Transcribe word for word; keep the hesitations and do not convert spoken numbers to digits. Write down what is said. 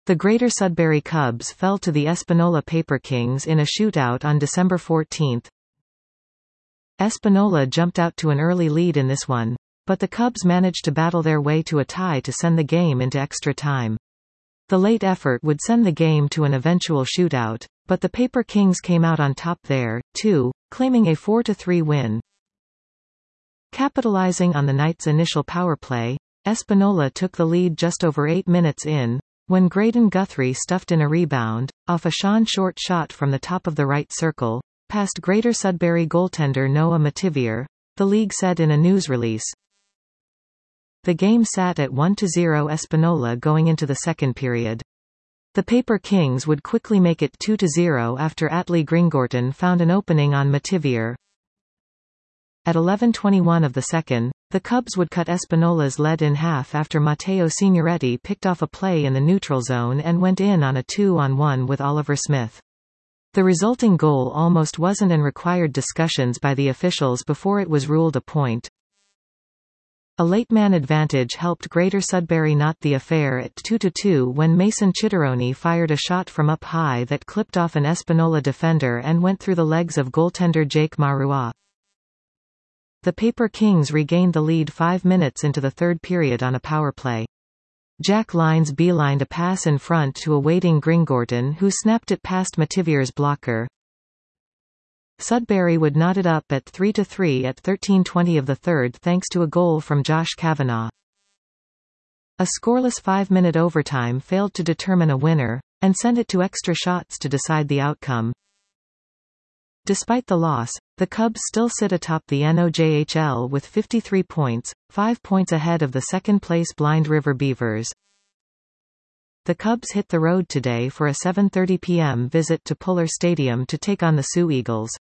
The Greater Sudbury Cubs fell to the Espanola Paper Kings in a shootout on December fourteenth. Espanola jumped out to an early lead in this one, but the Cubs managed to battle their way to a tie to send the game into extra time. The late effort would send the game to an eventual shootout, but the Paper Kings came out on top there, too, claiming a four to three win. Capitalizing on the night's initial power play, Espanola took the lead just over eight minutes in, when Graydon Guthrie stuffed in a rebound, off a Sean Short shot from the top of the right circle, past Greater Sudbury goaltender Noah Mativier, the league said in a news release. The game sat at one to zero Espanola going into the second period. The Paper Kings would quickly make it two to zero after Atlee Gringorton found an opening on Mativier. At eleven twenty-one of the second, the Cubs would cut Espanola's lead in half after Matteo Signoretti picked off a play in the neutral zone and went in on a two on one with Oliver Smith. The resulting goal almost wasn't and required discussions by the officials before it was ruled a point. A late man advantage helped Greater Sudbury knot the affair at two to two when Mason Chitteroni fired a shot from up high that clipped off an Espanola defender and went through the legs of goaltender Jake Marua. The Paper Kings regained the lead five minutes into the third period on a power play. Jack Lyons beelined a pass in front to a waiting Gringorton who snapped it past Mativier's blocker. Sudbury would knot it up at three to three at thirteen twenty of the third thanks to a goal from Josh Kavanagh. A scoreless five-minute overtime failed to determine a winner, and sent it to extra shots to decide the outcome. Despite the loss, the Cubs still sit atop the N O J H L with fifty-three points, five points ahead of the second-place Blind River Beavers. The Cubs hit the road today for a seven thirty p m visit to Puller Stadium to take on the Sioux Eagles.